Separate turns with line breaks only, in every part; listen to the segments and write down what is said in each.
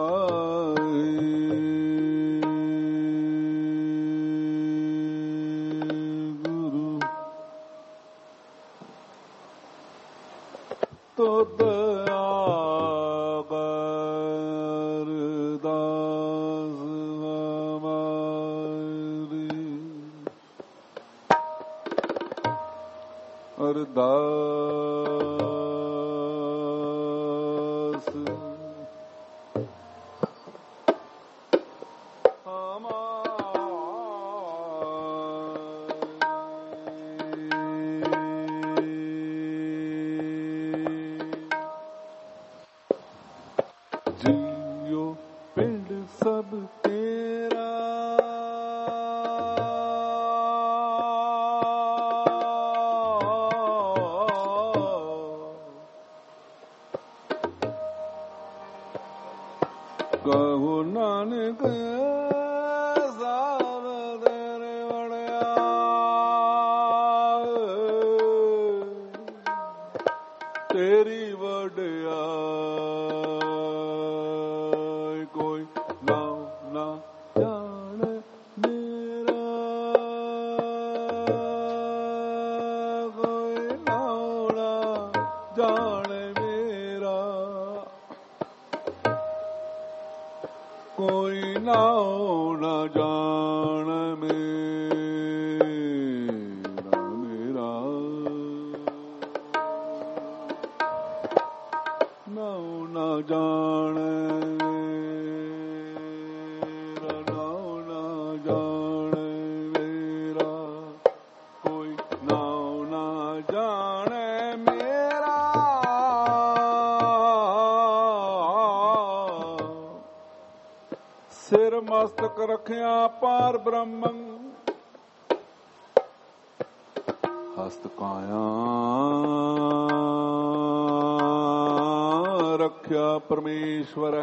ਮਸਤਕ ਰਖਿਆ ਪਾਰ ਬ੍ਰਹਮੰ ਹਸਤ ਕਾਇਆ ਰਖਿਆ ਪਰਮੇਸ਼ਵਰ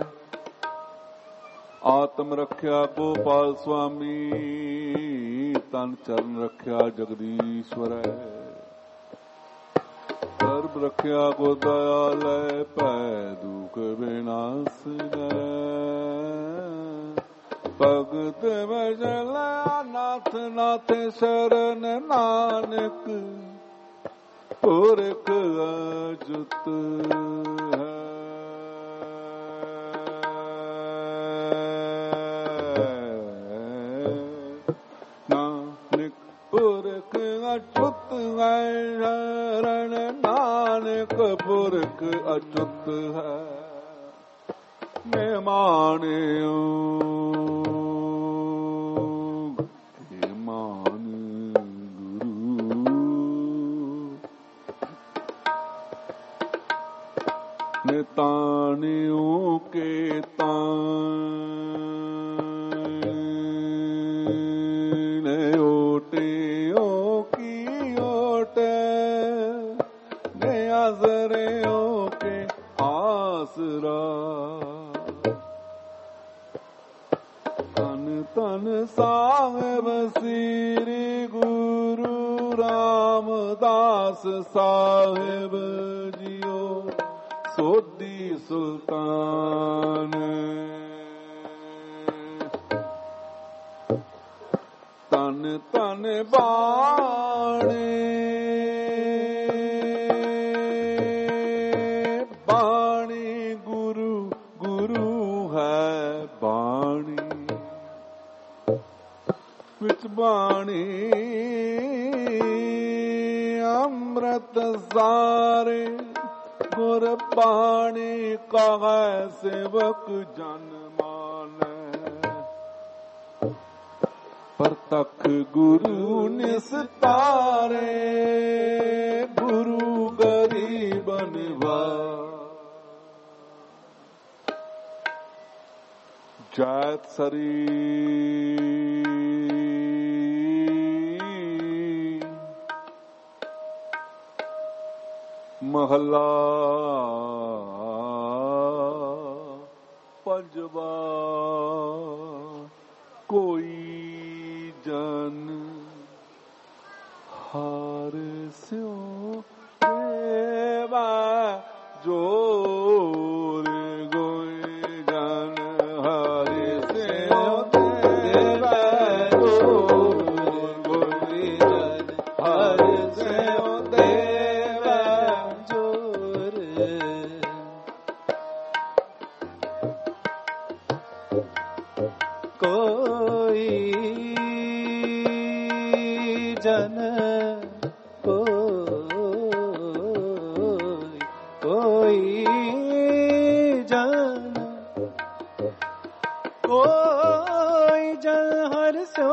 ਆਤਮ ਰਖਿਆ ਗੋਪਾਲ ਸੁਆਮੀ ਤਨ ਚਰਨ ਰਖਿਆ ਜਗਦੀਸ਼ਵਰ ਸਰਬ ਰਖਿਆ ਗੋ ਦਇਆਲੈ ਭੈ ਦੁਖ ਵਿਨਾਸ਼ਨੈ ਭਗਤ ਵਜਲਾ ਨਾਥ ਨਾਥ ਸ਼ਰਨ ਨਾਨਕ ਪੁਰਖ ਅਜੁਤ ਹੈ ਨਾਨਕ ਪੁਰਖ ਅਜੁਤ ਹੈ ਸ਼ਰਨ ਨਾਨਕ ਪੁਰਖ ਅਜੁਤ ਹੈ ਮੈਂ ਮਾਣਿਓ ਤਾਣਿਓ ਕੇ ਤਾਣੇ ਓਟਿਓ ਕੀ ਓਟੇ ਨੇ ਆਸਰਿਓ ਕੇ ਆਸਰਾ ਤਨ ਤਨ ਸਾਹਿਬ ਸ੍ਰੀ ਗੁਰੂ ਰਾਮਦਾਸ ਸਾਹਿਬ ਜੀਓ ਸੋਧੀ ਸੁਲਤਾਨ ਤਨ ਤਨ ਬਾਣੇ ਬਾਣੀ ਗੁਰੂ ਗੁਰੂ ਹੈ ਬਾਣੀ ਵਿੱਚ ਬਾਣੀ ਅੰਮ੍ਰਿਤ ਸਾਰੇ ਗੁਰ ਬਾਣੀ ਕਹੈ ਸੇਵਕ ਜਨ ਮਾਨੈ ਪਰਤਖ ਗੁਰੂ ਨਿਸਤਾਰੇ ਗੁਰੂ ਗਰੀਬਨ ਵਾਰ ਜਾਤ ਸਰੀ ਮਹਲਾ ਪੰਜਵਾ ਕੋਈ ਜਨ ਹਰ ਸਿਉ ਦੇਵਾ ਜੋਰ ਗੋਇ ਜਨ
ਕੋਈ ਜਨ ਕੋਈ ਜਨ ਹਰਿ ਸਿਉ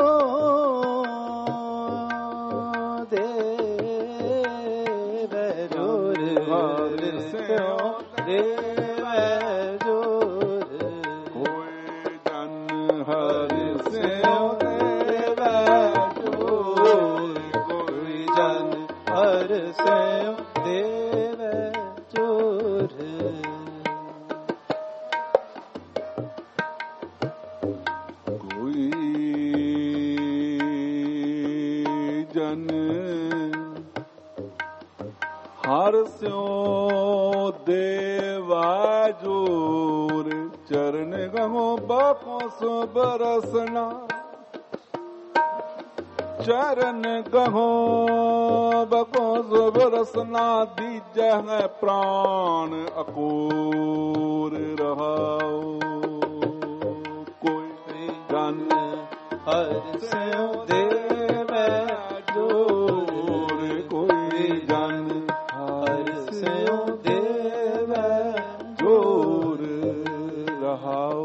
ਦੇਵੈ ਜੋਰ ਹਰਿ ਸਿਉ ਦੇਵੈ ਜੋਰ
ਕੋਈ ਜਨ ਹਰਿ ਸਿਉ ਦੇਵੈ ਜੋਰ
ਕੋਈ ਜਨ ਹਰਿ ਸਿਉ ਦੇਵੈ ਜੋਰ
ਕੋਈ ਜਨ ਹਰਿ ਸਿਉ ਦੇਵੈ ਜੋਰ ਚਰਨ ਗਹੋ ਬਾਪੋ ਸੋ ਬਰਸਨਾ ਚਰਨ ਗਹੋ ਬਾਪੋ ਸੋ ਬਰਸਨਾ ਦੀਜੈ ਹੈ ਪ੍ਰਾਨ ਅਕੂਰ ਰਹਾਉ ਕੋਈ ਜਨ
ਹਰਿ ਸਿਉ ਦੇਵੈ ਜੋਰ
ਕੋਈ ਜਨ
ਹਰਿ ਸਿਉ ਦੇਵੈ
ਜੋਰ ਰਹਾਉ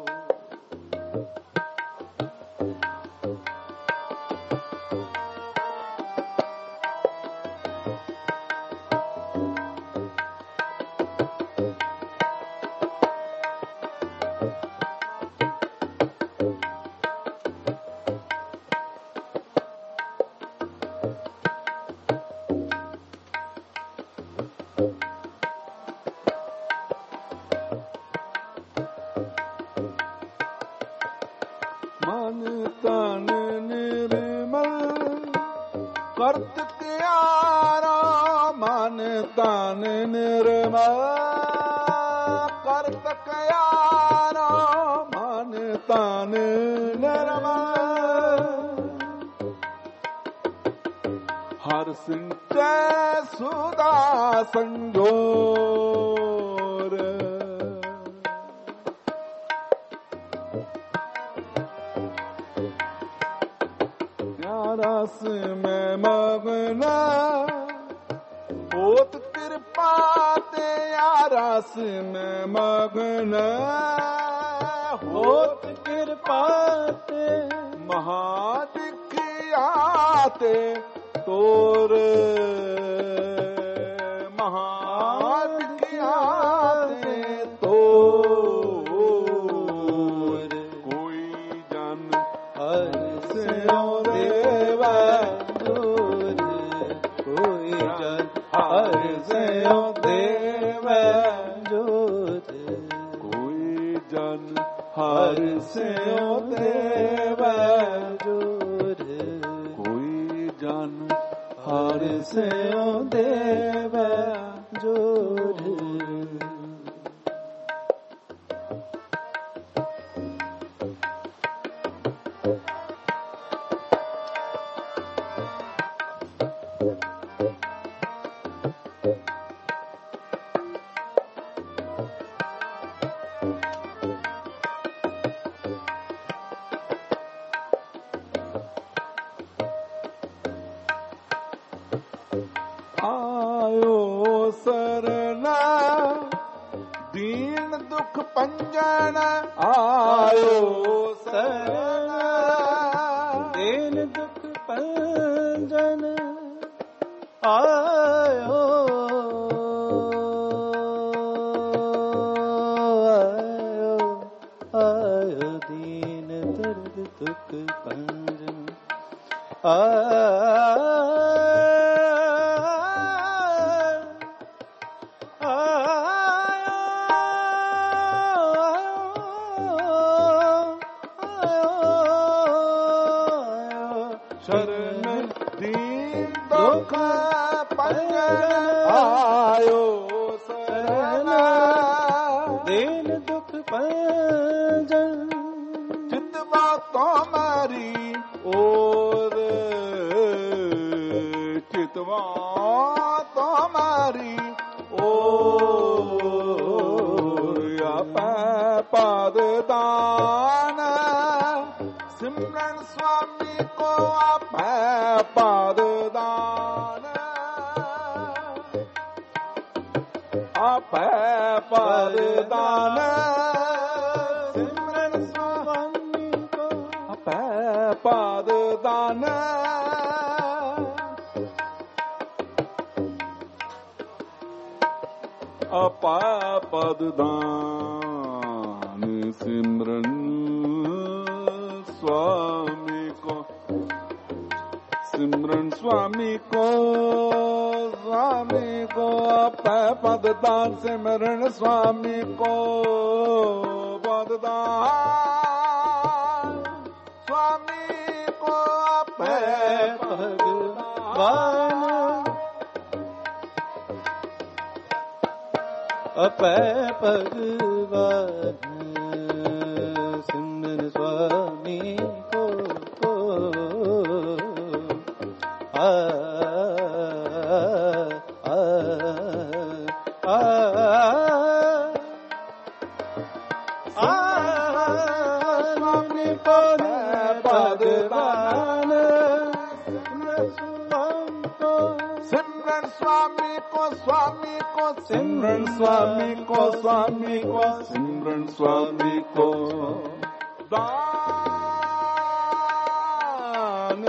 ਮਨ ਤਨ ਨਿਰਮਲ ਕਰਤ ਤਿਆਰਾ ਮਨ ਤਨ ਨਿਰਮਲ ਕਰਤ ਤਿਆਰਾ ਮਨ ਤਨ ਨਿਰਮਲ ਹਰ ਸਿੰਚੈ ਸੁਦਾ ਸੰਜੋਰ रस में मगना होत कृपा ते रस में मगना
ਹੋਤ ਕਿਰਪਾ ਤੇ
महादिखियाते तोर महादिखियाते तोर कोई जन
ਹਰਿ ਸਿਉ ਦੇਵੈ ਜੋਰ ਕੋਈ ਜਨ ਹਰਿ ਸਿਉ ਦੇਵੈ ਜੋਰ
कोई जन
ਹਰਿ ਸਿਉ ਦੇਵੈ ਜੋਰ
कोई जन
ਹਰਿ ਸਿਉ ਦੇਵੈ ਜੋਰ
आयो सरना दीन दुख पंजन आयो सरना
ਦੀਨ ਦੁਖ ਪੰਜਨ ਆਇਓ ਆਇਓ ਦੀਨ ਦਰਦ ਦੁਖ ਪੰਜਨ
शरण दीन दुख पंजन आयो सरना
ਦੀਨ ਦੁਖ ਪੰਜਨ
चितवा तुम्हारी और चितवा तुम्हारी और या पद दान सिमरन स्वामी को अभय पद दान अभय पद दान सिमरन स्वामी को अभय पद दान अभय पद दान सिमरन स्वामी को सिमरन स्वामी को अभय पद दान सिमरन स्वामी को पद दान स्वामी को अभय पद दान
अभय भगवान सिमरन स्वामी को आ आ आ स्वामी पद भगवान
सिमरन स्वामी को स्वामी को सिमरन स्वामी को स्वामी को सिमरन स्वामी को दान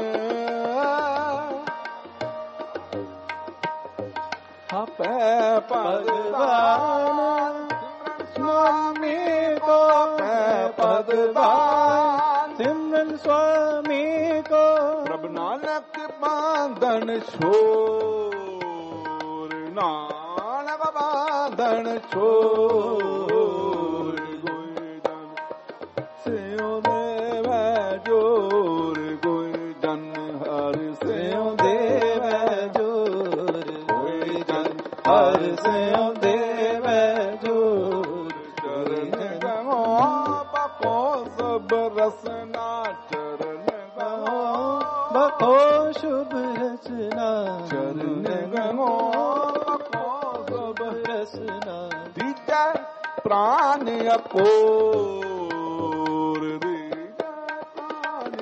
अभय पद दान स्वामी को अभय पद दान
सिमरन स्वामी को
प्रभु नानक बांधन छोर नानक बांधन छोर गोई जन सेओ देव जोर गोई जन हर सेओ देव जोर गोई जन हर सेओ देव जोर चरण गहो बको सब रसना चरण गहो
बको शुभ रचना
चरण गहो
रसना
दीजा प्राण अपोर दीजा प्राण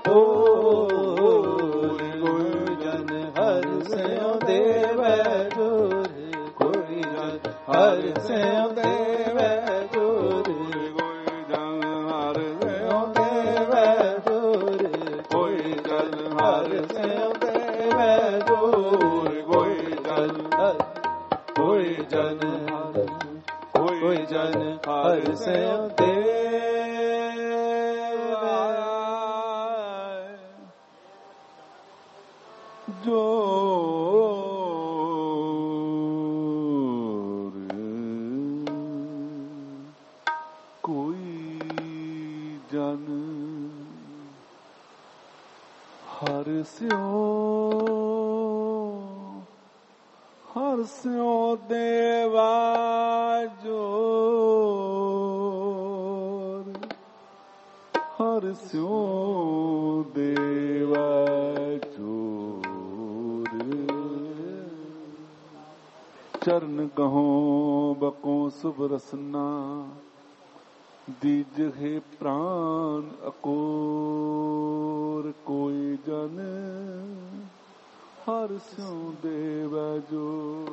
अपोर
कोई जन हर से देव जोर कोई जन हर से देव जोर
कोई जन हर से देव
जोर
कोई जन हर से देव जोर कोई जन
कोई जन हर से देव
जोर कोई जन हर स्यो देवा जोर हर स्यो देवा जोर चरण गहो बको सुभ रसना दीज है प्राण अकोर कोई जन हर स्यो देव जो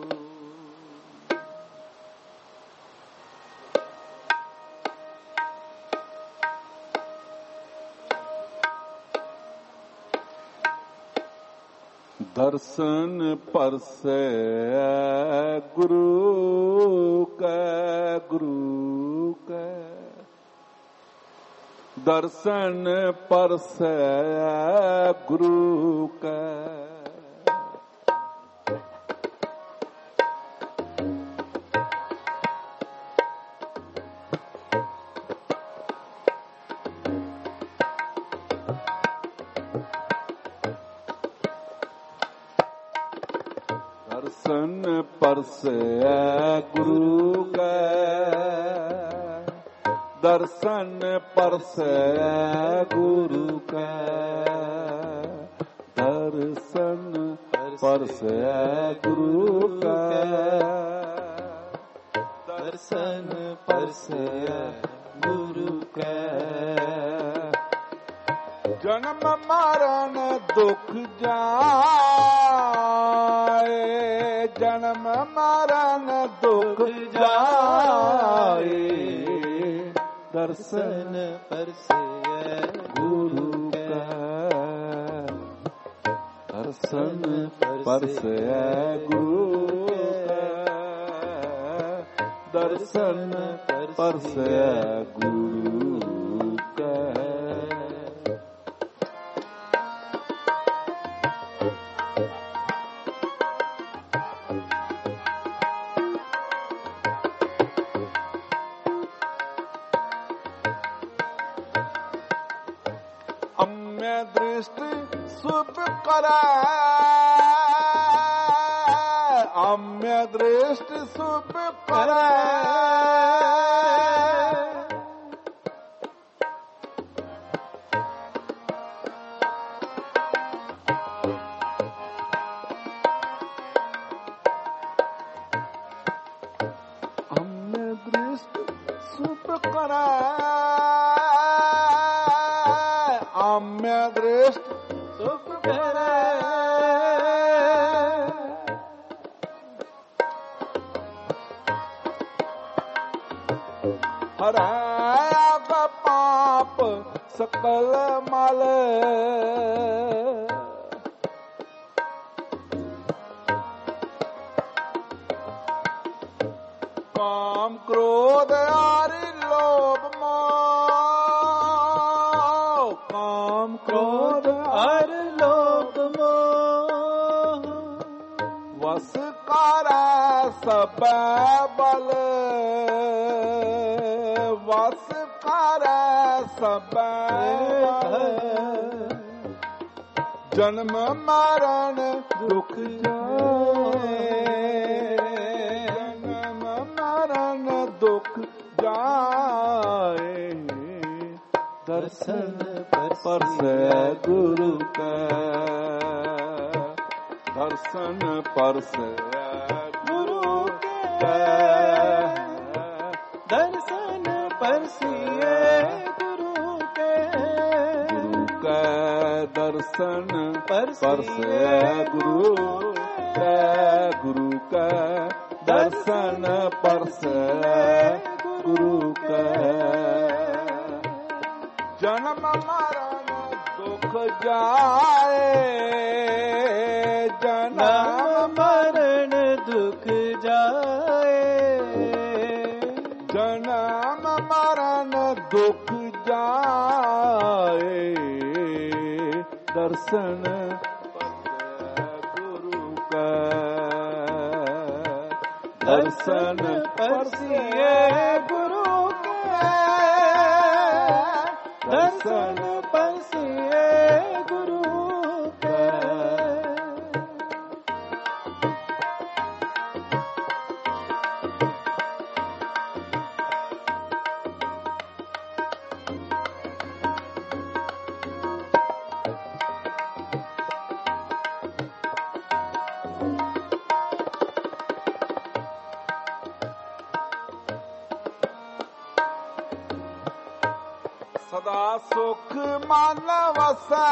दर्शन परसे गुरु का दर्शन परसे गुरु का दर्शन परसे गुरु का दर्शन परसे गुरु का दर्शन परसे गुरु का
दर्शन परसे ਗੁਰੂ ਕੈ।
ਜਨਮ ਮਰਨ ਦੁਖ ਜਾਏ, ਜਨਮ ਮਰਨ ਦੁਖ ਜਾਏ,
ਦਰਸ਼ਨ ਪਰਸੈ ਗੁਰੂ ਕੈ।
ਦਰਸ਼ਨ ਪਰਸੈ ਗੁਰੂ ਕੈ, ਦਰਸ਼ਨ ਪਰਸੈ ਗੁਰੂ ਕੈ। ਅਮੈ ਦ੍ਰਿਸ਼ਟ ਸੁਭ ਕਰੈ, ਅਮੈ ਦ੍ਰਿਸ਼ਟ ਸੁਭ ਕਰੈ, ਅਮੈ ਦ੍ਰਿਸ਼ਟ ਸੁਭ ਕਰੈ, ਅਮੈ ਦ੍ਰਿਸ਼ਟ
ਸੁਖ ਕਰੈ।
ਹਰੈ ਆਪ ਪਾਪ ਸਕਲ ਮਲ, ਕਾਮ ਕ੍ਰੋਧ ਆਰਿ ਲੋਭ ਮੋਹ, ਕਾਮ ਕ੍ਰੋਧ
ਹਰ ਲੋਭ ਮੋਹ,
ਵਸ ਕਰੈ ਸਭੈ ਬਲ, ਵਸ ਕਰੈ ਸਭੈ ਬਲ। ਜਨਮ ਮਰਨ ਦੁਖ ਜਾਏ, ਜਨਮ ਮਰਨ ਦੁਖ ਜਾਏ, ਦਰਸ਼ਨ ਪਰਸੈ ਗੁਰੂ ਕੈ, ਦਰਸ਼ਨ ਪਰਸੈ ਗੁਰੂ ਕੈ,
ਦਰਸ਼ਨ ਪਰਸਿਐ ਗੁਰੂ ਕੈ।
ਗੁਰੂ ਕੈ ਦਰਸ਼ਨ ਪਰਸੈ ਗੁਰੂ ਕੈ, ਗੁਰੂ ਕੈ ਦਰਸ਼ਨ ਪਰਸੈ ਗੁਰੂ ਕੈ। ਜਨਮ ਮਰਨ ਦੁਖ ਜਾਏ, ਜਨਮ
ਮਰਨ ਦੁਖ ਜਾਏ,
ਜਨਮ ਮਰਨ ਦੁਖ ਜਾਏ, ਦਰਸ਼ਨ ਪਰਸੈ ਗੁਰੂ ਕੈ, ਦਰਸ਼ਨ ਪਰਸੈ ਗੁਰੂ ਕੈ,
ਦਰਸ਼ਨ ਪਰਸਿਐ ਗੁਰੂ ਕੈ।
ਸਦਾ ਸੁਖ ਮਨ ਵਸੈ,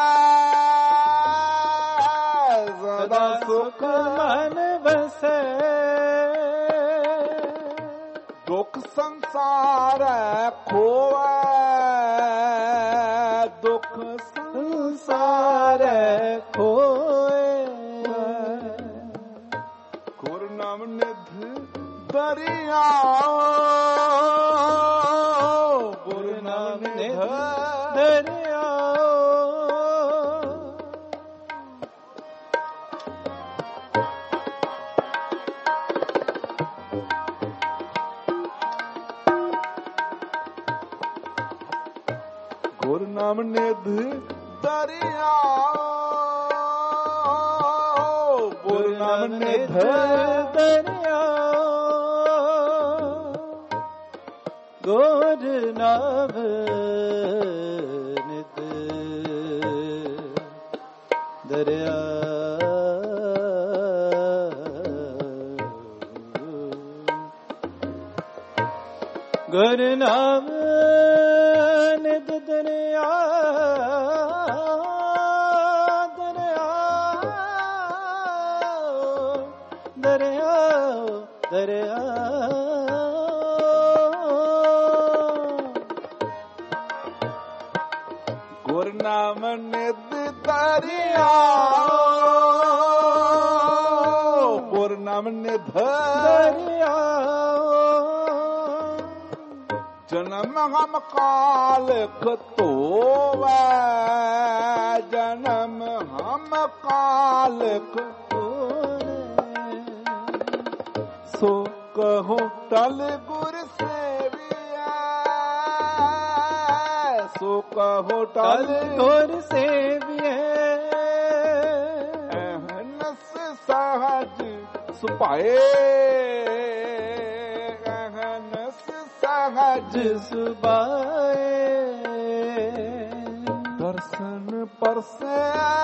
ਸਦਾ ਸੁਖ
ਮਨ ਵਸੈ,
ਦੁਖ ਸੰਸਾਰੈ ਖੋਵੈ, ਦੁਖ ਸੰਸਾਰੈ
ਖੋਏ,
ਗੁਰ ਨਾਮ ਨਿਧ ਦਰਿਆ, ਗੁਰ ਨਾਮ ਨਿਧ
ਦਰਿਆ।
ਗੁਰ ਨਾਮ ਨਿਧ ਦਰਿਆ, ਗੁਰ ਨਾਮ ਨਿਧ
ਦਰਿਆ, ਗੁਰ ਨਾਮ ਨਿਧ ਦਰਿਆ। ਗੁਰ ਨਾਮ
ਗੁਰ ਨਾਮ ਨਿਧ ਦਰਿਆ, ਗੁਰ ਨਾਮ ਨਿਧ
ਦਰਿਆ।
ਜਨਮ ਹਮ ਕਾਲਖ ਧੋਵੈ, ਜਨਮ ਹਮ ਕਾਲਖ ਸੋ ਕਹੋ ਟਲ ਗੁਰ ਸੇਵੀਐ, ਸੋ ਕਹੋ ਟਲ
ਗੁਰ ਸੇਵੀਐ।
ਅਹਨਸ ਸਹਜ ਸੁਭਾਏ, ਅਹਨਸ ਸਹਜ
ਸੁਭਾਏ।
ਦਰਸ਼ਨ ਪਰਸੈ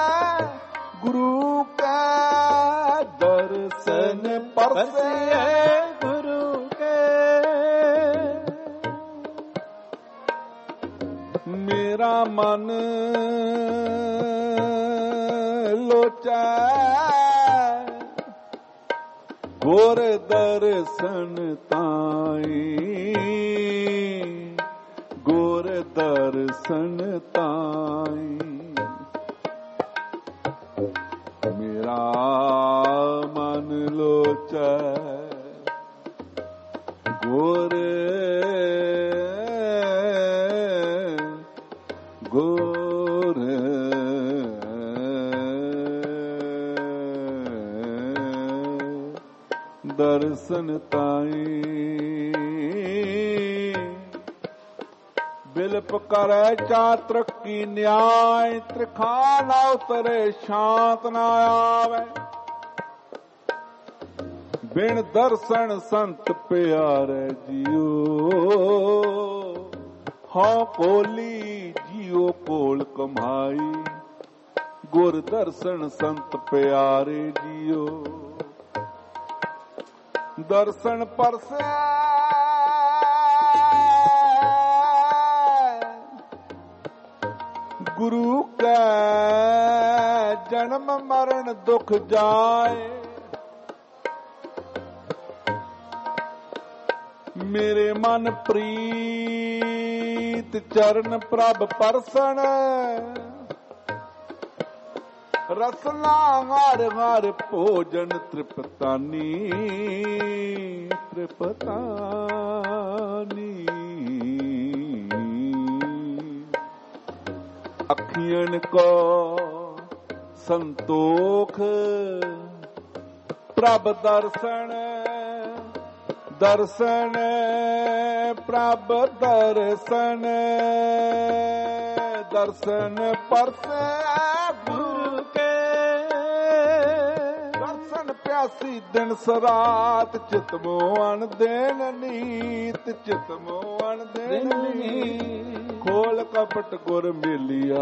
ਗੁਰੂ ਕੈ, ਦਰਸ਼ਨ ਪਰਸੈ
ਗੁਰੂ ਕੇ।
ਮੇਰਾ ਮਨ ਲੋਚੈ ਗੁਰ ਦਰਸ਼ਨ ਤਾਈ, ਗੁਰ ਦਰਸ਼ਨ ਤਾਈ। ਮੇਰਾ ਮਨ ਲੋਚੈ ਗੁਰ ਗੁਰ ਦਰਸ਼ਨ ਤਾਈ। ਬਿਲਪ ਕਰੈ ਚਾਤ੍ਰਿਕ ਕੀ ਨਿਆਇ, ਤ੍ਰਿਖਾ ਨਾ ਉਤਰੇ ਸ਼ਾਂਤ ਨਾ ਆਵੇ। ਬਿਨ ਦਰਸ਼ਨ ਸੰਤ ਪਿਆਰੇ ਜੀਓ, ਹਾਂ ਕੋਲੀ ਜੀਓ ਕੋਲ ਕਮਾਈ। ਗੁਰ ਦਰਸ਼ਨ ਸੰਤ ਪਿਆਰੇ ਜੀਓ, ਦਰਸ਼ਨ ਪਰਸੈ ਗੁਰੂ ਕੈ, ਜਨਮ ਮਰਨ ਦੁਖ ਜਾਏ। ਮੇਰੇ ਮਨ ਪ੍ਰੀਤ ਚਰਨ ਪ੍ਰਭ ਪਰਸਨ, ਰਸਨਾ ਹਰ ਹਰ ਭੋਜਨ ਤ੍ਰਿਪਤਾਨੀ, ਤ੍ਰਿਪਤਾਨੀ। ਅੱਖੀਆਂ ਕੋ ਸੰਤੋਖ ਪ੍ਰਭ ਦਰਸ਼ਨ, ਦਰਸ਼ਨ ਪ੍ਰਭ ਦਰਸ਼ਨ, ਦਰਸ਼ਨ ਪਰਸੈ ਗੁਰੂ ਕੇ। ਦਰਸ਼ਨ ਪਿਆਸੀ ਦਿਨ ਸਰਾਤ, ਚਿਤ ਮੋਹਨ ਦੇਨ ਨੀਤ, ਚਿਤ ਮੋਹਨ ਦੇਨ ਨੀਤ। ਖੋਲ ਕਪਟ ਗੁਰ ਮਿਲਿਆ,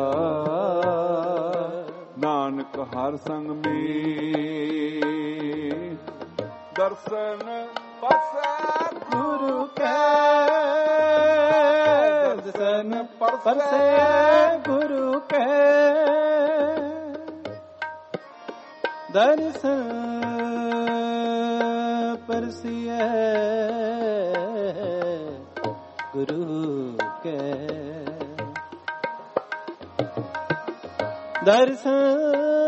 ਨਾਨਕ ਹਰ ਸੰਗ ਮੇ। ਦਰਸ਼ਨ ਪਰਸੈ ਗੁਰੂ ਕੈ, ਦਰਸ਼ਨ ਪਰਸੈ
ਗੁਰੂ ਕੈ। ਦਰਸ਼ਨ ਪਰਸੈ ਗੁਰੂ ਕੈ। ਦਰਸ਼ਨ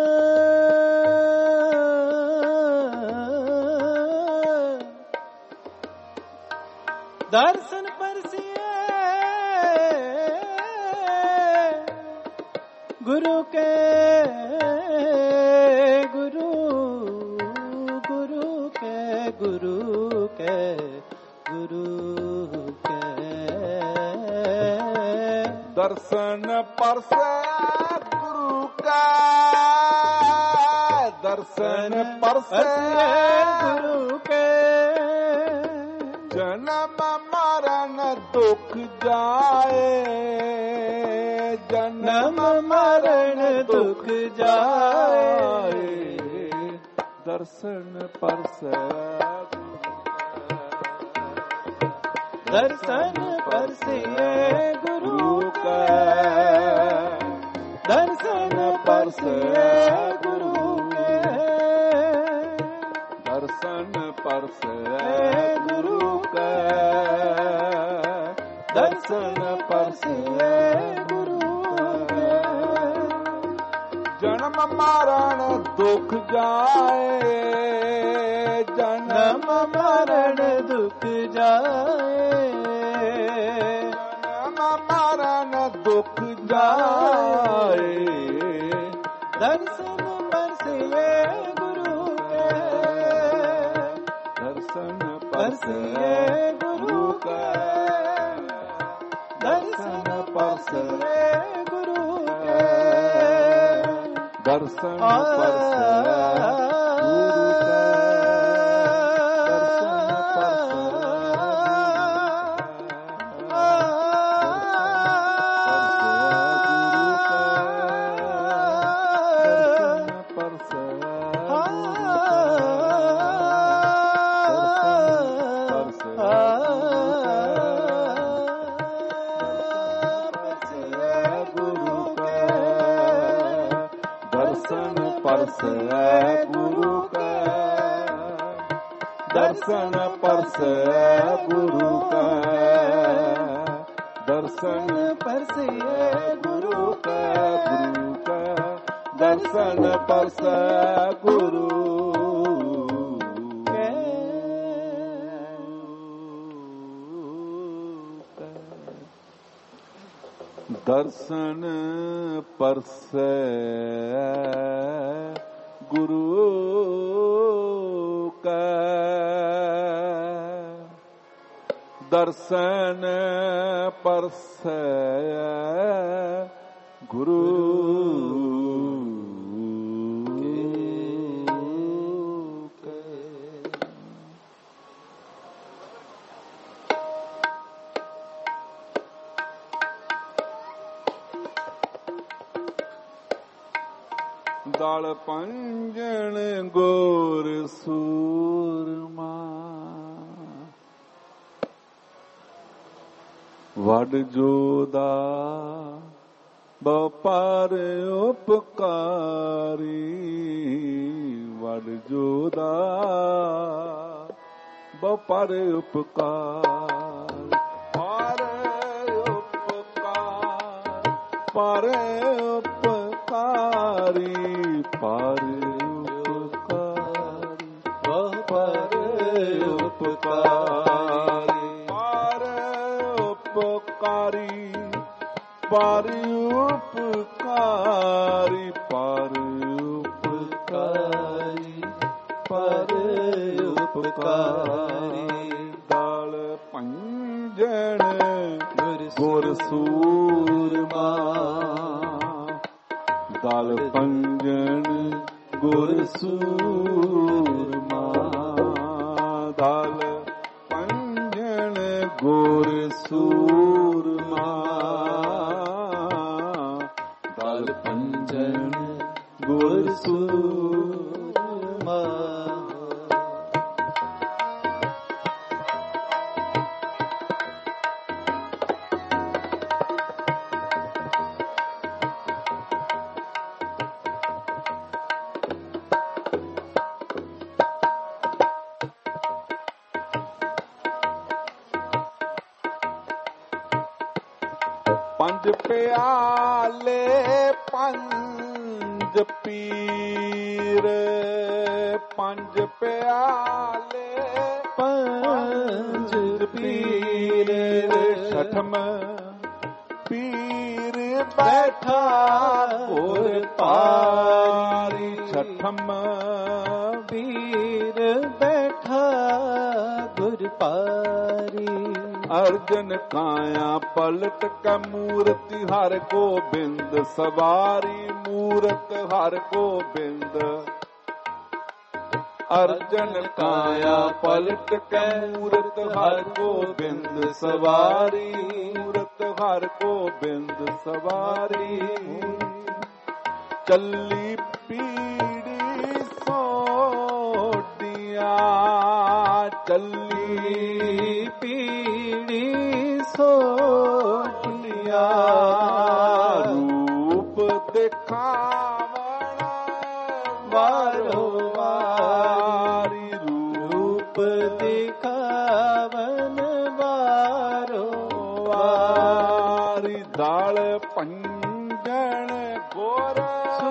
ਦਰਸ਼ਨ ਪਰਸਿਐ ਗੁਰੂ ਕੇ। ਗੁਰੂ ਗੁਰੂ ਕੇ, ਗੁਰੂ ਕੇ, ਗੁਰੂ ਕੇ।
ਦਰਸ਼ਨ ਪਰਸੈ ਗੁਰੂ ਕੈ, ਦਰਸ਼ਨ ਪਰਸੈ
ਗੁਰੂ ਕੇ।
ਜਨਮ ਮਰਨ ਦੁਖ ਜਾਏ, ਜਨਮ ਮਰਨ ਦੁਖ ਜਾਏ। ਦਰਸ਼ਨ ਪਰਸੈ
ਦਰਸ਼ਨ ਪਰਸੈ ਗੁਰੂ ਕੈ।
ਦਰਸ਼ਨ ਪਰਸੈ ਗੁਰੂ ਕੈ। ਦਰਸ਼ਨ ਪਰਸੈ ਗੁਰੂ ਕੈ। ਦਰਸ਼ਨ ਪਰਸੈ ਗੁਰੂ ਕੈ। ਮਰਨ ਦੁਖ ਜਾਏ,
ਜਨਮ ਮਰਨ ਦੁਖ ਜਾਏ,
ਜਨਮ ਮਰਨ ਦੁਖ ਜਾਏ।
ਦਰਸ਼ਨ ਪਰਸਿਏ ਗੁਰੂ ਕੇ,
ਦਰਸ਼ਨ
ਪਰਸਿਏ ਗੁਰੂ ਕੇ, ਦਰਸ਼ਨ ਪਰਸਿਏ ਗੁਰੂ ਕੇ,
ਦਰਸ਼ਨ ਪਰਸਿਏ ਗੁਰੂ ਕੇ, ਪਰਸੈ ਗੁਰੂ ਕੈ, ਦਰਸ਼ਨ ਪਰਸੈ ਗੁਰੂ ਕੈ, ਦਰਸ਼ਨ
ਪਰਸਿਏ ਗੁਰੂ
ਕੈ, ਗੁਰੂ ਕੈ, ਦਰਸ਼ਨ ਪਰਸੈ ਗੁਰੂ
ਕੇ।
ਦਰਸ਼ਨ ਪਰਸੈ ਗੁਰੂ ਕੈ, ਦਰਸ਼ਨ ਪਰਸੈ ਗੁਰੂ ਕੈ। ਦਲ ਪੰਜਣ ਗੋਰ ਸੂਰਮਾ, ਵਡ ਜੋਦਾ ਬਪਾਰ ਉਪਕਾਰੀ, ਵਡ ਜੋਦਾ ਬਪਾਰ ਉਪਕਾਰ, ਪਾਰ ਉਪਕਾਰ, ਪਾਰ ਉਪਕਾਰੀ, ਪਾਰ ਉਪਕਾਰੀ,
ਬਪਾਰ ਉਪਕਾਰੀ,
ਪਾਰ ਉਪਕਾਰੀ, ਪਾਰ ਉਪਕਾਰੀ, ਪਾਰ ਉਪਕਾਰੀ,
ਪਰ ਉਪਕਾਰੀ।
ਦਲ ਪੰਜਣ ਗੁਰ ਸੂਰਮਾ, ਦਲ ਪੰਜਣ ਗੁਰ ਸੂਰਮਾ, ਦਲ ਪੰਜਣ ਗੁਰ ਸੂਰਮਾ, ਦਲ ਪੰਜਣ ਗੁਰ ਸੂਰਮਾ। ਪੰਜ ਪਿਆਲੇ ਪੰਜ ਪੀਰ, ਪੰਜ ਪਿਆਲੇ
ਪੰਜ ਪੀਰ,
ਛਠਮ ਪੀਰ ਬੈਠਾ ਗੁਰ ਪਾਰੀ, ਛਠਮ
ਪੀਰ ਬੈਠਾ ਗੁਰ ਪਾਰੀ।
ਅਰਜਨ ਕਾਇਆ ਪਲਟ ਕੈ ਮੂਰਤਿ ਹਰਿ ਗੋਬਿੰਦ ਸਵਾਰੀ, ਮੂਰਤ ਹਰਿ ਗੋਬਿੰਦ। ਅਰਜਨ ਕਾਇਆ ਪਲਟ ਕੈ ਮੂਰਤ ਹਰਿ ਗੋਬਿੰਦ ਸਵਾਰੀ, ਮੂਰਤ ਹਰਿ ਗੋਬਿੰਦ ਸਵਾਰੀ। ਚੱਲੀ ਪੀੜੀ ਸੋਡੀਆਂ, ਚੱਲੀ
ਪੀੜੀ ਸੋਡੀਆਂ,
ਰੂਪ ਦਿਖਾਵਣ
ਵਾਰੋ
ਵਾਰੀ,
ਰੂਪ ਦਿਖਾਵਨ ਵਾਰੋ ਵਾਰੀ।
ਵਾਰੀ ਦਲ ਪੰਜਣ ਪੰਜਣ ਗੁਰ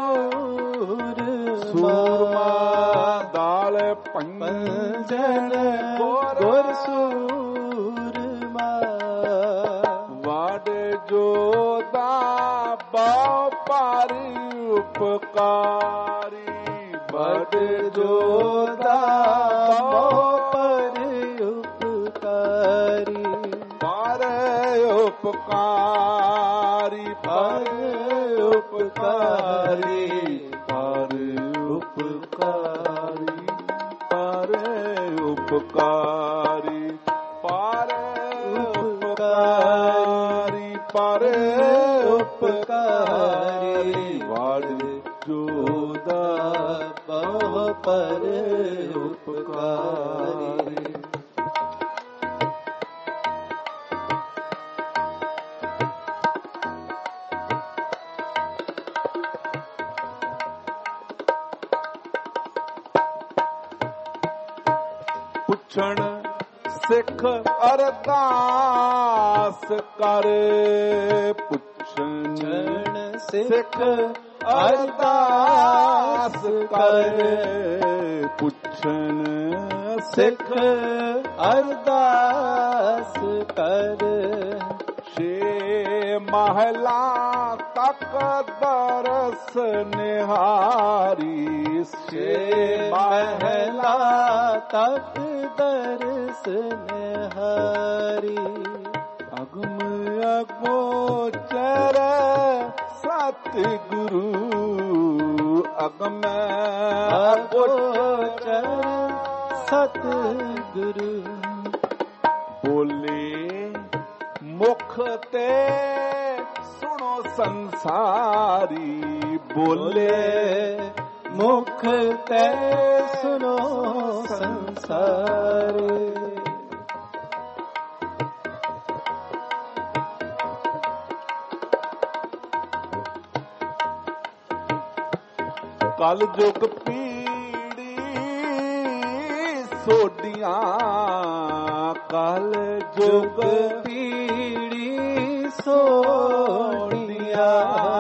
ਸੂਰਮਾ
ਦਾਲ ਪੰਜਣ ਗੁਰ ਸੂਰਮਾ ਵਡ ਜੋਦਾ ਬਹੁ ਭਾਰੀ ਉਪਕਾਰੀ ਵਡ ਜੋਦਾ ਬਹੁ
ਪਰ ਉਪਕਾਰੀ
ਪਰ ਉਪਕਾਰੀ ਪਰ ਉਪਕਾਰੀ ਪਰ ਉਪਕਾਰੀ ਪਰ ਉਪਕਾਰੀ ਪਰ ਉਪਕਾਰੀ ਪਰ ਉਪਕਾਰੀ ਵਡ ਜੋਦਾ
ਬਹੁ ਪਰ ਉਪਕਾਰੀ
ਪੁੱਛਣ ਸਿੱਖ ਅਰਦਾਸ ਕਰ ਪੁੱਛਣ ਸਿੱਖ ਅਰਦਾਸ ਕਰ ਪੁੱਛਣ ਸਿੱਖ
ਅਰਦਾਸ ਕਰ
ਛੇ ਮਹਲਾ ਤੱਕ ਦਰਸ ਨਿਹਾਰੀ ਛੇ ਮਹਲਾ
ਤਕ ਦਰਸ ਨਿਹਾਰੀ
ਅਗਮ ਅਗੋਚਰ ਸਤਿਗੁਰੂ ਅਗਮ
ਅਗੋਚਰ ਸਤਿਗੁਰੂ
ਬੋਲੇ ਮੁਖ ਤੇ ਸੁਣੋ ਸੰਸਾਰੀ ਬੋਲੇ
ਮੁਖ ਤੇ ਸੁਨੋ ਸੰਸਾਰੀ
ਕਲ ਜੁਗ ਪੀੜੀ ਸੋਡੀਆਂ ਕਲ ਜੁਗ
ਪੀੜੀ ਸੋੜੀਆਂ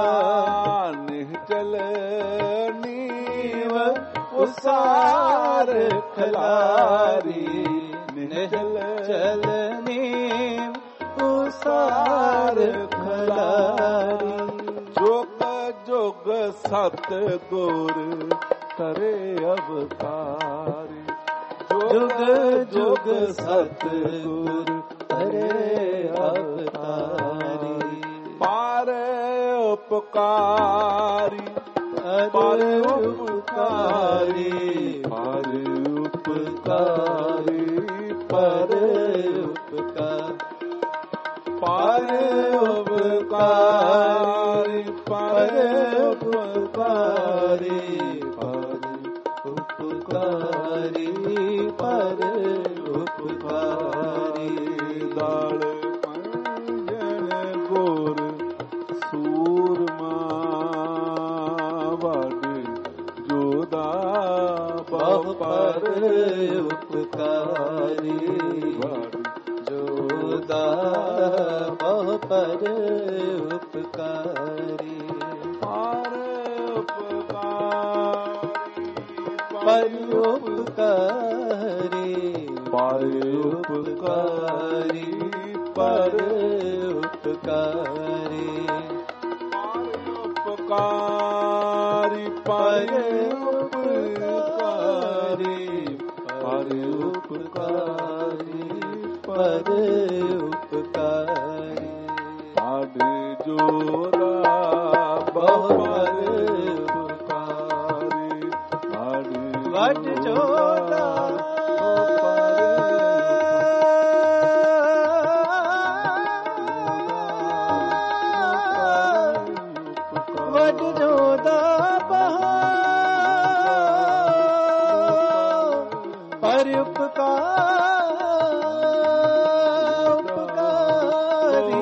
ਨਿਹਚਲ ਨੀਵ ਉਸਾਰ ਖਲਾਰੀ ਨਿਹਚਲ
ਚਲਨੀ ਉਸਾਰ ਖਲਾਰੀ
ਜੁਗ ਜੁਗ ਸਤ ਗੁਰ ਤਰੇ ਅਵਤਾਰੀ
ਜੁਗ ਜੁਗ ਸਤ ਗੁਰ ਤਰੇ ਅਵਤਾਰੀ
ਪਰ ਉਪਕਾਰੀ
ਪਰ ਉਪਕਾਰੀ
ਪਰ ਉਪਕਾਰੀ ਪਰ
ਉਪਕਾਰ
ਪਰ ਉਪਕਾਰੀ ਪਰ ਉਪਕਾਰੀ
ਪਰ ਉਪਕਾਰੀ
ਦਾਲ ਪੰਜਣ ਗੁਰ ਸੂਰਮਾ ਵਡ ਜੋਦਾ ਬਹੁ ਪਰ
ਉਪਕਾਰੀ
ਵਡ
ਜੋਦਾ ਬਹੁ ਪਰ ਉਪਕਾਰੀ
ਪਰ
ਉਪਕਾਰੀ
ਪਰ ਉਪਕਾਰੀ
ਪਰ ਉਪਕਾਰੀ
ਉਪਕਾਰੀ ਪਰ ਉਪਕਾਰੀ ਪਰ ਉਪਕਾਰੀ
ਪਰ ਉਪਕਾਰੀ
ਆਦ ਜੋਦਾ ਬਹੁ ਪਰ ਉਪਕਾਰੀ ਆਦ
ਵਡ ਜੋਦਾ ਵਡ ਜੋਦਾ ਪਰ ਉਪਕਾਰੀ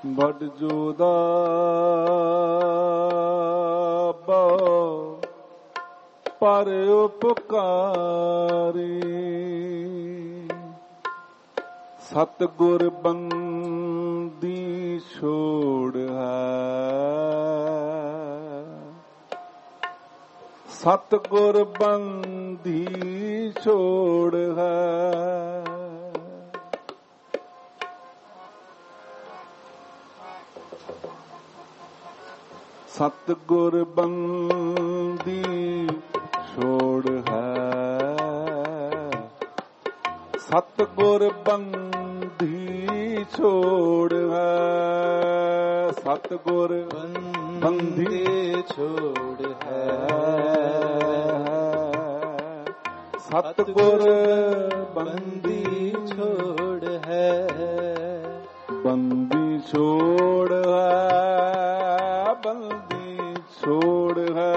ਵੱਡ ਜੋਦਾ ਬਹੁ ਪਰ ਉਪਕਾਰੀ ਸਤਿਗੁਰ ਬੰਦੀ ਛੋੜ ਹੈ ਸਤਿਗੁਰ ਬੰਦੀ ਛੋੜ ਹੈ ਸਤਿਗੁਰ ਬੰਦੀ ਛੋੜ ਹੈ ਸਤਿਗੁਰ ਬੰਦੀ ਛੋੜ ਹੈ ਸਤਿਗੁਰ ਬੰਦੀ ਛੋੜ ਹੈ ਸਤਿਗੁਰ ਬੰਦੀ ਛੋੜ ਹੈ ਬੰਦੀ ਛੋੜ ਹੈ ਬੰਦੀ ਛੋੜ ਹੈ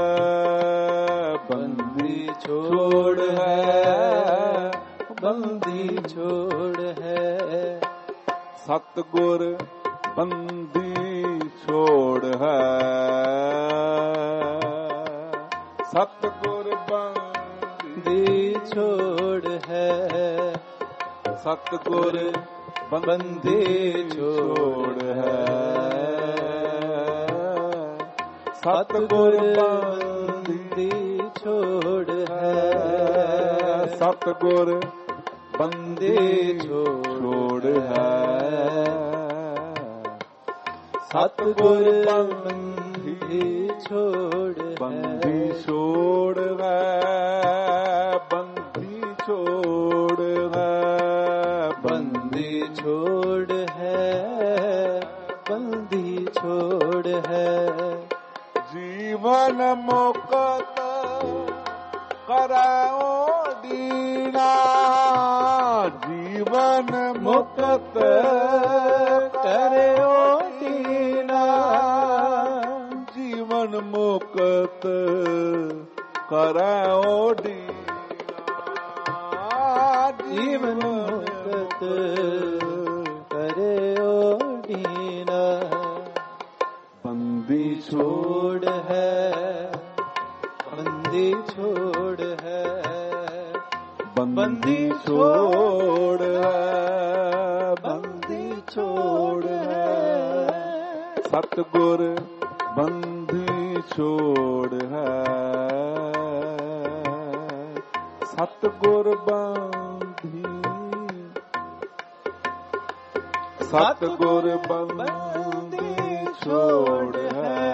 ਬੰਦੀ ਛੋੜ ਹੈ ਬੰਦੀ ਛੋੜ ਹੈ ਸਤਿਗੁਰ ਬੰਦੀ ਛੋੜ ਹੈ ਸਤਿਗੁਰ ਬੰਦੀ ਛੋੜ ਹੈ ਸਤਿਗੁਰ ਬੰਦੀ ਛੋੜ ਹੈ ਸਤਿਗੁਰ ਬੰਦੀ ਛੋੜ ਹੈ ਸਤਿਗੁਰ ਬੰਦੀ ਛੋੜ ਹੈ ਸਤਿਗੁਰ ਬੰਦੀ ਛੋੜ ਬੰਦੀ ਛੋੜ ਹੈ ਬੰਦੀ ਛੋੜ ਹੈ ਬੰਦੀ ਛੋੜ ਹੈ ਬੰਦੀ ਛੋੜ ਹੈ ਜੀਵਨ ਮੁਕਤ ਕਰਾਓ ਦੀਨਾ ਜੀਵਨ ਮੁਕਤ ਕਰਿਓ ਦੀਨਾ ਜੀਵਨ ਮੁਕਤ ਕਰਾਓ ਦੀਨਾ ਜੀਵਨ ਮੁਕਤ ਕਰਿਓ ਦੀਨਾ ਬੰਦੀ ਛੋੜ ਹੈ ਬੰਦੀ ਛੋੜ ਹੈ ਬੰਦੀ ਛੋੜ ਹੈ ਬੰਦੀ ਛੋੜ ਹੈ ਸਤਿਗੁਰ ਬੰਦੀ ਛੋੜ ਹੈ ਸਤਿਗੁਰ ਬੰਦੀ ਸਤਿਗੁਰ ਬੰਦੀ ਛੋੜ ਹੈ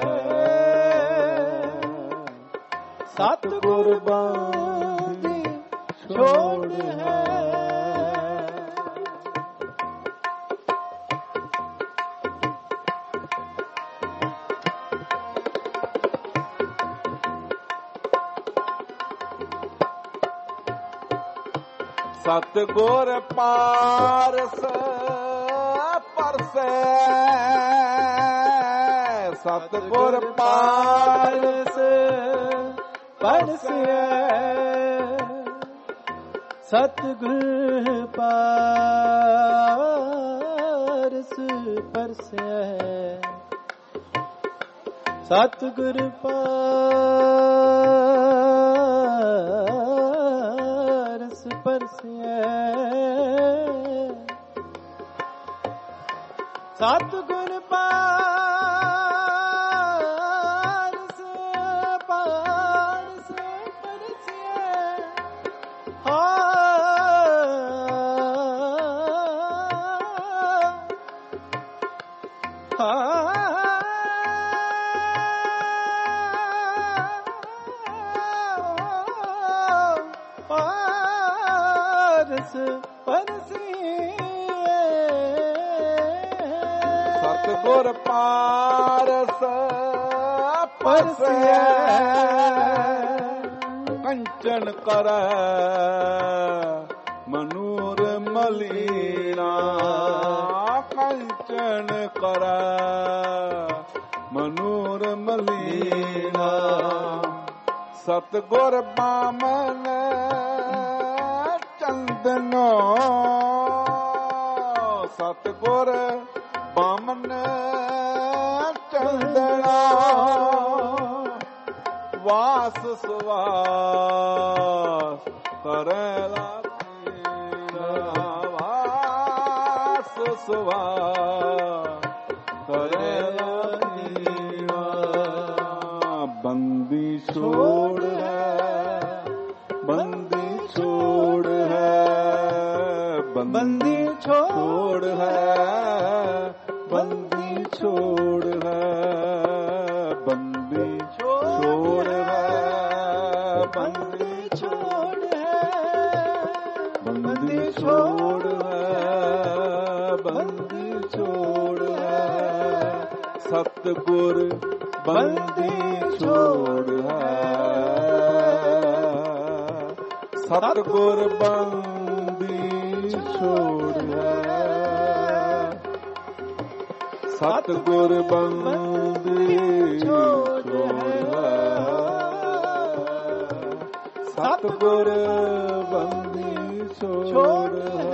ਸਤਿਗੁਰ ਬੰਦੀ ਛੋੜ ਹੈ ਸਤਿਗੁਰ ਪਾਰਸ ਪਰਸੈ ਸਤਿਗੁਰ ਪਾਰਸ ਪਰਸੈ ਸਤਿਗੁਰ ਪਾਰਸ ਪਰਸੈ ਸਤਿਗੁਰ ਪਾਰਸ ਪਰਸੈ ਸਤਿਗੁਰ ਪਾਰਸ ਪਾਰਸ ਪਰਸੈ ਪਾਰਸ ਪਰਸੈ ਸਤਿਗੁਰ ਪਾਰਸ ਪਰਸੈ ਕੰਚਨ ਕਰੈ ਮਨੂਰ ਮਲੀਨਾ ਕੰਚਨ ਕਰੈ ਮਨੂਰ ਮਲੀਨਾ ਸਤਿਗੁਰ ਬਾਮਨ ਚੰਦਨੋ ਸਤਿਗੁਰ ਬਾਮਨ ਚੰਦਣਾ ਵਾਸ ਸੁਵਾਸ ਕਰੈ ਲਾਖੀਰਾ ਵਾਸ ਸੁਵਾਸ ਕਰੈ ਲਾਖੀਰਾ ਬੰਦੀ ਛੋੜ ਹੈ ਬੰਦੀ ਛੋੜ ਹੈ ਬੰਦੀ ਛੋੜ ਹੈ ਬੰਦੀ ਛੋੜ ਹੈ ਬੰਦੀ ਛੋੜ ਹੈ ਬੰਦੀ ਛੋੜ ਹੈ ਬੰਦੀ ਛੋੜ ਹੈ ਬੰਦੀ ਛੋੜ ਹੈ ਸਤਿਗੁਰ ਬੰਦੀ ਛੋੜ ਹੈ ਸਤਿਗੁਰ ਬੰਦੀ ਛੋੜ ਹੈ ਸਤਿਗੁਰ ਬੰਦੀ ਛੋੜ ਹੈ ਸਤਿਗੁਰ ਬੰਦੀ ਛੋੜ ਹੈ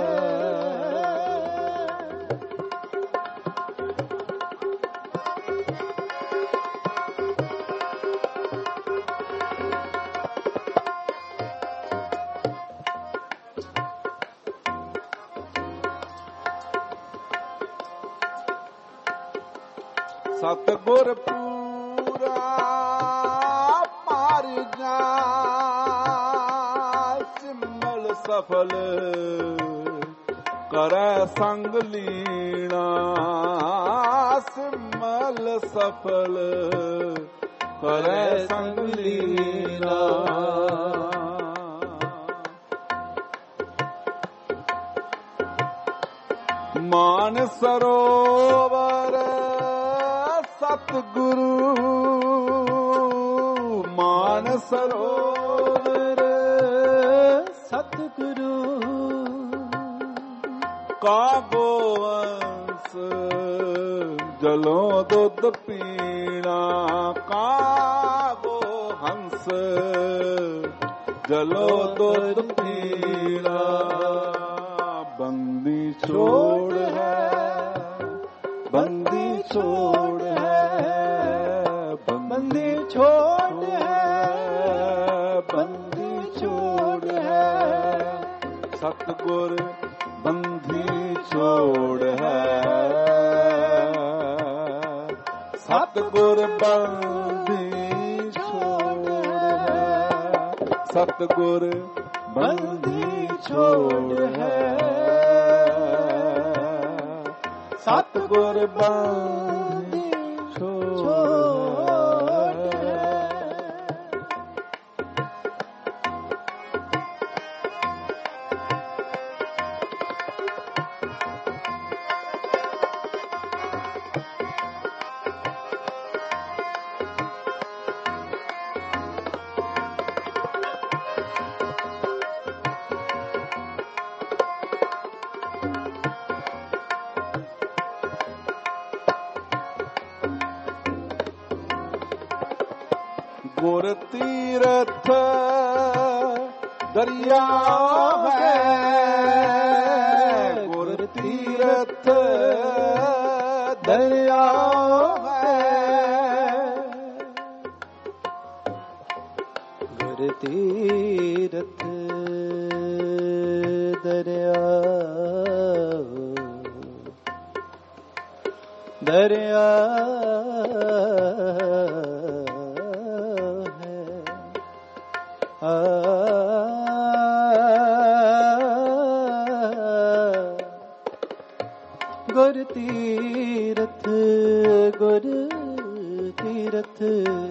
ਸਤਿਗੁਰ ਪੂਰਾ ਮਾਰ ਜਾ ਸਿਮਲ ਸਫਲ ਕਰੈ ਸੰਗ ਲੀਣਾ ਸਿਮਲ ਸਫਲ ਕਰੈ ਸੰਗ ਲੀਣਾ ਮਾਨ ਸਰੋਵਰ ਸਤਿਗੁਰੂ ਮਾਨ ਸਰੋਵਰ ਸਤਿਗੁਰੂ ਕਾਗੋ ਅੰਸ ਜਲੋਂ ਦੁੱਧ ਪੀਣਾ ਕਾਗੋ ਹੰਸ ਜਲੋਂ ਦੁੱਧ ਪੀਣਾ ਬੰਦੀ ਛੋੜ ਹੈ ਬੰਦੀ ਛੋੜ ਹੈ ਬੰਦੀ ਛੋੜ ਹੈ ਬੰਦੀ ਛੋੜ ਹੈ ਸਤਿਗੁਰ ਬੰਦੀ ਛੋੜ ਹੈ ਸਤਿਗੁਰ ਬੰਦੀ ਛੋੜ ਹੈ ਸਤਿਗੁਰ ਬੰਦੀ ਛੋੜ ਹੈ ਸਤਿਗੁਰ ਬੰਦੀ ਛੋੜ ਹੈ ਗੁਰ ਤੀਰਥ ਦਰਿਆ ਹੈ ਗੁਰ ਤੀਰਥ ਦਰਿਆ ਹੈ ਗੁਰ ਤੀਰਥ ਦਰਿਆ ਦਰਿਆ ਗੁਰ ਤੀਰਥ ਗੁਰ ਤੀਰਥ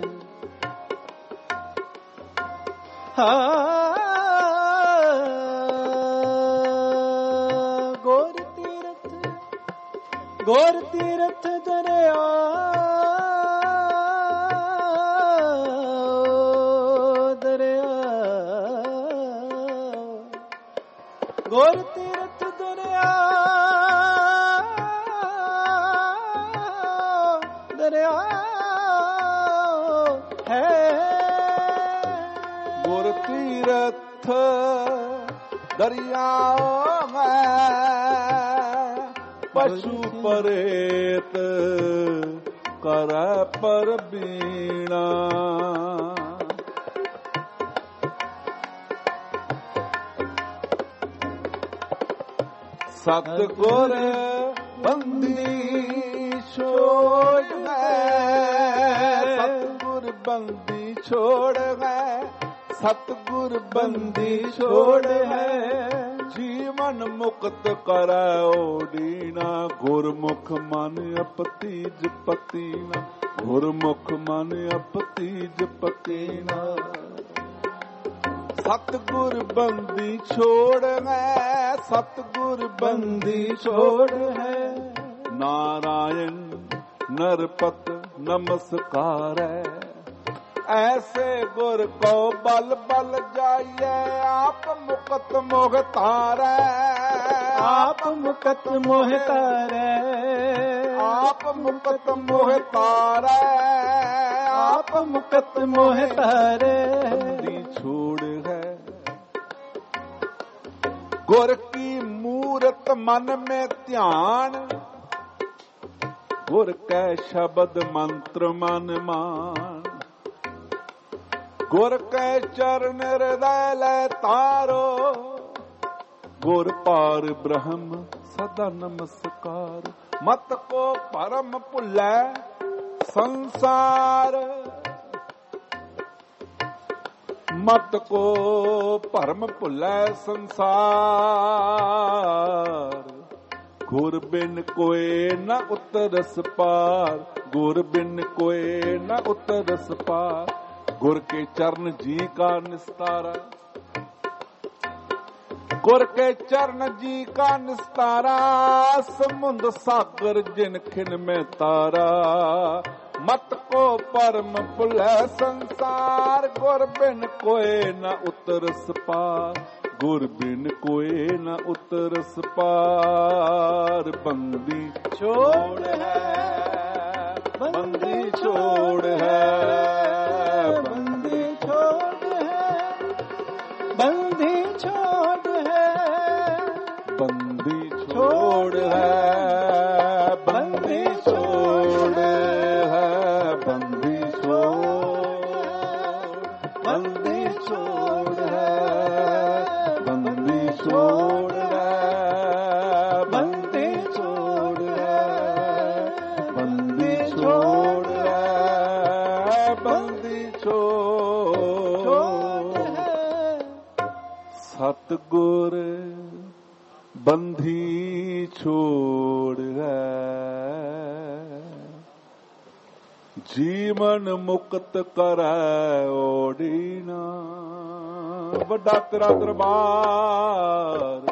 ਗੁਰ ਤੀਰਥ ਦਰਿਆ ਦਰਿਆ ਗੁਰ ਤੀਰਥ ਦਰਿਆ ਦਰਿਆ ਹੈ ਗੁਰ ਤੀਰਥ ਦਰਿਆ ਹੈ ਕੈਸੂ ਪਰੇਤ ਕਰੈ ਪਰਬੀਣਾ। ਸਤਿਗੁਰ ਬੰਦੀ ਛੋੜ ਹੈ, ਸਤਿਗੁਰ ਬੰਦੀ ਛੋੜ ਹੈ, ਸਤਿਗੁਰ ਬੰਦੀ ਛੋੜ ਹੈ। ਜੀਵਨ ਮੁਕਤ ਕਰੈ ਓਡੀਨਾ, ਗੁਰਮੁਖ ਮਨ ਅਪਤੀਜ ਪਤੀਨਾ, ਗੁਰਮੁਖ ਮਨ ਅਪਤੀਜ ਪਤੀਨਾ। ਸਤਿਗੁਰ ਬੰਦੀ ਛੋੜ ਹੈ, ਸਤਿਗੁਰ ਬੰਦੀ ਛੋੜ ਹੈ। ਨਾਰਾਇਣ ਨਰਪਤ ਨਮਸਕਾਰੈ, ਐਸੇ ਗੁਰ ਕੋ ਬਲ ਬਲ ਜਾਈਐ। ਆਪ ਮੁਕਤ ਮੋਹ ਤਾਰੈ,
ਆਪ ਮੁਕਤ ਮੋਹ ਤਾਰੈ,
ਆਪ ਮੁਕਤ ਮੋਹ ਤਾਰੈ, ਆਪ
ਮੁਕਤ ਮੋਹ ਤਾਰੈ।
ਬੰਦੀ ਛੋੜ ਹੈ, ਗੁਰ ਕੀ ਮੂਰਤ ਮਨ ਮੈਂ ਧਿਆਨ। ਗੁਰ ਕੈ ਸ਼ਬਦ ਮੰਤਰ ਮਨ ਮਾਨ, ਗੁਰ ਕੈ ਚਰਨ ਹਿਰਦੈ ਲੈ ਤਾਰੋ। ਗੁਰ ਪਾਰ ਬ੍ਰਹਮ ਸਦਾ ਨਮਸਕਾਰ, ਮਤ ਕੋ ਭਰਮ ਭੁੱਲੈ ਸੰਸਾਰ। ਮਤ ਕੋ ਭਰਮ ਭੁੱਲੈ ਸੰਸਾਰ, ਗੁਰ ਬਿਨ ਕੋਇ ਨ ਉਤਰਸ ਪਾਰ, ਗੁਰ ਬਿਨ ਕੋਇ ਨ ਉਤਰਸ ਪਾਰ। ਗੁਰ ਕੇ ਚਰਨ ਜੀ ਕਾ ਨਿਸਤਾਰਾ, ਗੁਰ ਕੇ ਚਰਨ ਜੀ ਕਾ ਨਿਸਤਾਰਾ। ਸਮੁੰਦ ਸਾਗਰ ਜਿਨ ਖਿਨ ਮੈਂ ਤਾਰਾ, ਮਤ ਕੋ ਪਰਮ ਭੁਲੈ ਸੰਸਾਰ। ਗੁਰ ਬਿਨ ਕੋਇ ਨ ਉਤਰਸ ਪਾਰ, ਗੁਰ ਬਿਨ ਕੋਇ ਨ ਉਤਰਸ ਪਾਰ। ਬੰਦੀ ਛੋੜ ਹੈ, ਬੰਦੀ ਛੋੜ ਹੈ,
ਬੰਦੀ ਛੋੜ ਹੈ, ਬੰਦੀ ਛੋੜ ਹੈ,
ਬੰਦੀ ਛੋੜ ਹੈ, ਬੰਦੀ ਛੋੜ ਹੈ, ਬੰਦੀ ਛੋੜ, ਬੰਦੀ ਛੋੜ ਹੈ, ਬੰਦੀ ਛੋੜ ਹੈ, ਬੰਦੀ ਛੋੜ ਹੈ, ਬੰਦੀ ਛੋੜ ਹੈ, ਬੰਦੀ ਛੋੜ ਹੈ। ਸਤਿਗੁਰ ਬੰਧੀ ਛੋੜ ਹੈ, ਜੀਵਨ ਮੁਕਤ ਕਰੈ ਓਡੀਨਾ। ਵੱਡਾ ਤੇਰਾ ਦਰਬਾਰ,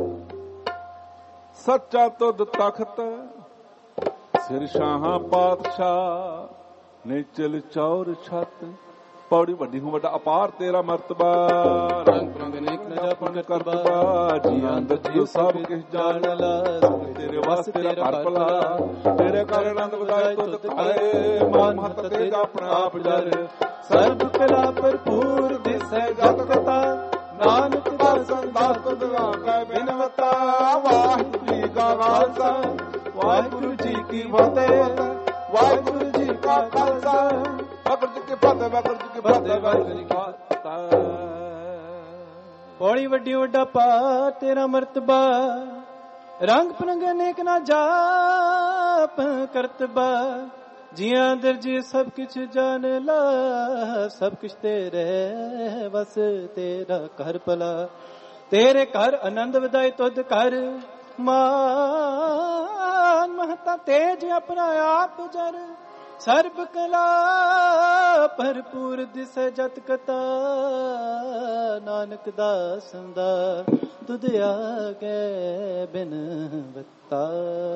ਸੱਚਾ ਤੁਧ ਤਖਤ, ਸਿਰ ਸ਼ਾਹਾਂ ਪਾਤਸ਼ਾਹ, ਨਿਚਲ ਚੌਰ ਛਤ। ਪੌੜੀ ਵੱਡੀ ਹੂੰ ਵੱਡਾ ਅਪਾਰ ਤੇਰਾ ਮਰਤਬਾ, ਰੰਗ ਰੰਗ ਨੇਕ ਨ ਜਾਪਨ ਕਰਤਬਾ। ਜੀ ਅੰਦਰ ਜੀ ਸਭ ਕਿਛ ਜਾਣ ਲਾ, ਤੇਰੇ ਵਾਸਤੇ ਤੇਰਾ ਘਰ ਭਲਾ। ਤੇਰੇ ਘਰ ਆਨੰਦ ਵਧਾਏ ਤੁਧ ਘਾਰੇ, ਮਨ ਮਹਤ ਤੇਜ ਆਪਣਾ ਆਪ ਜਰ।
ਸਰਬ ਕਲਾ ਭਰਪੂਰ ਦਿਸੈ ਜਤ ਕਤਾ, ਨਾਨਕ
ਦਰਸ਼ਨ ਦਾਸ ਤੁਧ ਲਾਗੈ ਬਿਨਵਤਾ। ਵਾਹਿਗੁਰੂ ਜੀ ਕਾ ਖਾਲਸਾ, ਵਾਹਿਗੁਰੂ ਜੀ ਕੀ ਫਤਿਹ। ਵਾਹਿਗੁਰੂ ਜੀ ਕਾ ਖਾਲਸਾ, ਵਾਹਿਗੁਰੂ ਜੀ ਕੀ ਫਤਿਹ, ਵਾਹਿਗੁਰੂ ਜੀ ਕੀ ਫਤਿਹ, ਵਾਹਿਗੁਰੂ ਜੀ ਕੀ ਫਤਿਹ।
ਪੌੜੀ ਵੱਡੀ ਵੱਡਾ ਪਾ ਤੇਰਾ ਮਰਤਬਾ, ਰੰਗ ਪਰੰਗ ਅਨੇਕ ਨਾ ਜਾਪ ਕਰਤਬਾ। ਜੀਆਂ ਅੰਦਰ ਜੀ ਸਭ ਕਿਛ ਜਾਣ ਲਾ, ਸਭ ਕਿਛ ਤੇਰੇ ਵਸ ਤੇਰਾ ਘਰ ਭਲਾ। ਤੇਰੇ ਘਰ ਆਨੰਦ ਵਧਾਏ ਤੁਧ ਘਰ, ਮਾਨ ਮਹਤਾ ਤੇਜ ਆਪਣਾ ਆਪ ਜਰ। ਸਰਬ ਕਲਾ ਭਰਪੂਰ ਦਿਸੈ ਜਤ ਕਤਾ, ਨਾਨਕ ਦਾਸਨ ਦਾ ਤੁਧ ਆਗੇ ਬਿਨਵਤਾ।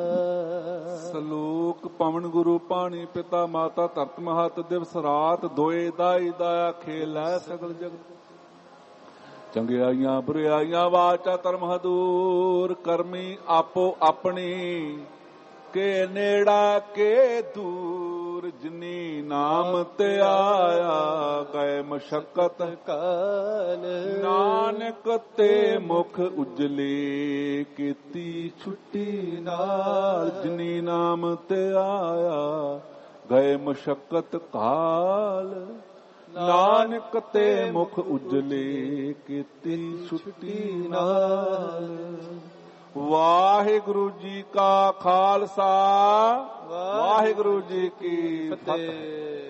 ਸਲੋਕ ਪਵਨ ਗੁਰੂ ਪਾਣੀ ਪਿਤਾ ਮਾਤਾ ਧਰਤ ਮਹਤ ਦਿਵਸ ਰਾਤ। ਦੋਏ ਦਾਈ ਦਾਇਆ ਖੇਲੈ ਸਗਲ ਜਗਤ। ਚੰਗਿਆਈਆਂ ਬੁਰਿਆਈਆਂ ਵਾਚਾ ਧਰਮ ਹਦੂਰ। ਕਰਮੀ ਆਪੋ ਆਪਣੀ, ਕੇ ਨੇੜਾ ਕੇ ਦੂਰ। ਜਿਨੀ ਨਾਮ ਤੇ ਆਇਆ ਗਏ ਮਸ਼ਕਤ
ਕਾਲ।
ਨਾਨਕ ਤੇ ਮੁਖ ਉਜਲੇ ਕੀਤੀ ਛੁੱਟੀ ਨਾਲ। ਜਿਨੀ ਨਾਮ ਤੇ ਆਇਆ ਗਏ ਮਸ਼ਕਤ ਕਾਲ। ਨਾਨਕ ਤੇ ਮੁਖ ਉਜਲੇ ਕੀਤੀ ਛੁੱਟੀ ਨਾਲ। ਵਾਹਿਗੁਰੂ ਜੀ ਕਾ ਖਾਲਸਾ, ਵਾਹਿਗੁਰੂ ਜੀ ਕੀ ਫਤਿਹ।